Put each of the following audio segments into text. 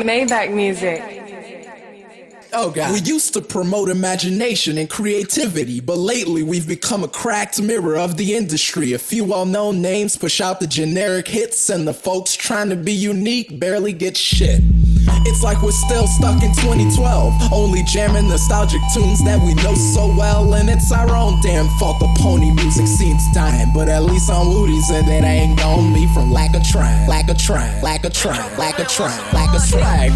Maybach music. Oh God. We used to promote imagination and creativity, but lately we've become a cracked mirror of the industry. A few well-known names push out the generic hits, and the folks trying to be unique barely get shit. It's like we're still stuck in 2012, only jamming nostalgic tunes that we know so well, and it's our own damn fault the pony music scene's dying. But at least on Woody's and it ain't gon' be from lack of trying, lack of trying, lack of trying, lack of trying, lack of swag.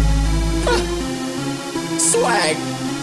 Swag.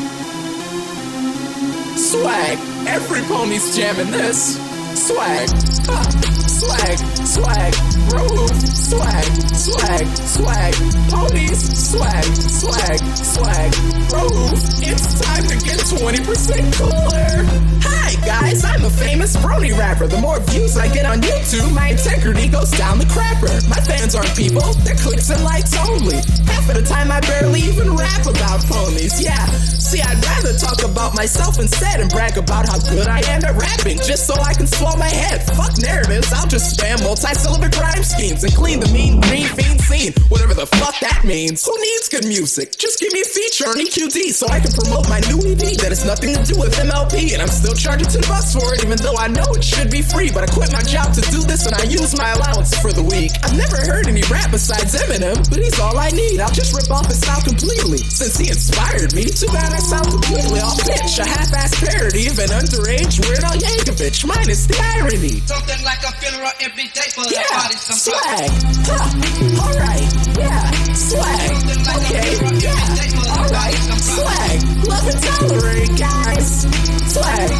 Swag. Every pony's jamming this. Swag. Swag. Swag. Groove. Swag. Swag. Swag. Ponies. Swag. Swag. Swag. Groove. It's time to get 20% cooler. Hi guys, I'm a famous brony rapper. The more views I get on YouTube, my integrity goes down the crapper. My fans aren't people, they're clicks and likes only. Half of the time I barely even rap about ponies, yeah. See, I'd rather talk about myself instead and brag about how good I am at rapping, just so I can swallow my head. Fuck narratives, I'll just spam multi-syllable rhyme schemes and clean the mean green fiend scene, whatever the fuck that means. Who needs good music? Just give me a feature on EQD so I can promote my new EP that has nothing to do with MLP, and I'm still charging $10 for it, even though I know it should be free. But I quit my job to do this and I use my allowance for the week. I've never heard any rap besides Eminem, but he's all I need. I'll just rip off his style completely, since he inspired me. Too bad I sound completely off pitch, a half-ass parody of an underage Weird Al Yankovic, minus the irony. Something like a funeral every day for the Yeah, body. swag. Alright, yeah, swag. Okay, yeah, alright, swag. Love and tolerate, guys. Swag.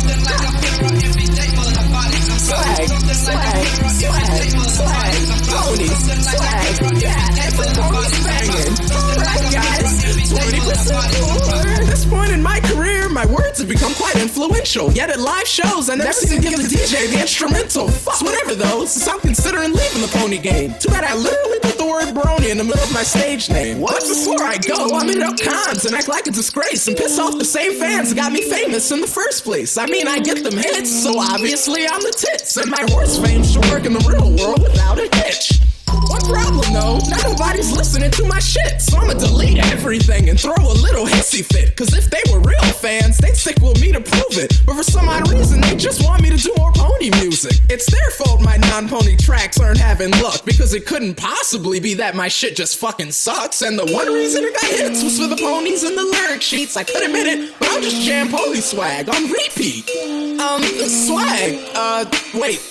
Swag, swag, swag, swag, ponies, swag, yeah, everyone's banging. Alright guys, 20% cooler. At this point in my career, my words have become quite influential. Yet at live shows, I never seem to give the DJ the instrumental. Fuck, whatever though, since I'm considering leaving the pony game. Too bad I literally put the word brony in the middle of my stage name. But before I go, I'm hit up cons and act like a disgrace and piss off the same fans that got me famous in the first place. I mean, I get them hits, so obviously I'm the tits, and my horse fame should work in the real world without a hitch. One problem though, not nobody's listening to my shit, so I'ma delete everything and throw a little hissy fit. Cause if they were real fans, they'd stick with me to prove it. But for some odd reason, they just want me to do more pony music. It's their fault my non-pony tracks aren't having luck, because it couldn't possibly be that my shit just fucking sucks. And the one reason it got hits was for the ponies and the lyric sheets. I could admit it, but I'll just jam pony swag on repeat. Swag, wait,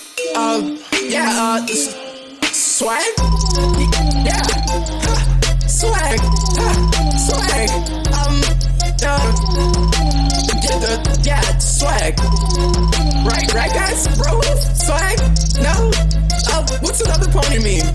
swag? Yeah. Swag. Swag. Yeah, swag. Right guys? Bro? Swag? No? What's another pony meme?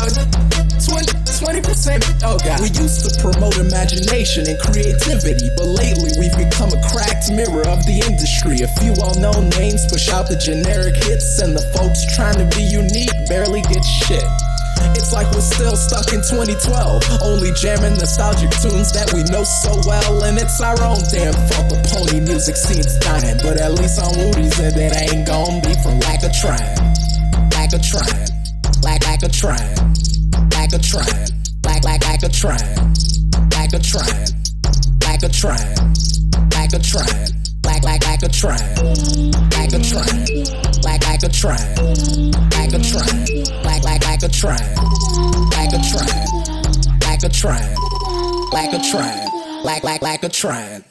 20%. Oh God. We used to promote imagination and creativity, but lately we've become a cracked mirror of the industry. A few well-known names push out the generic hits, and the folks trying to be unique barely get shit. It's like we're still stuck in 2012, only jamming nostalgic tunes that we know so well, and it's our own damn fault the pony music scene's dying. But at least on Woody's and it ain't gon' be from lack of trying, lack of trying, lack of trying, lack of trying, lack of trying, lack of trying, lack of trying, lack of trying, lack of trying, lack of trying, lack of trying, lack of trying, lack of trying, lack of trying, lack of trying, lack of trying, lack of trying.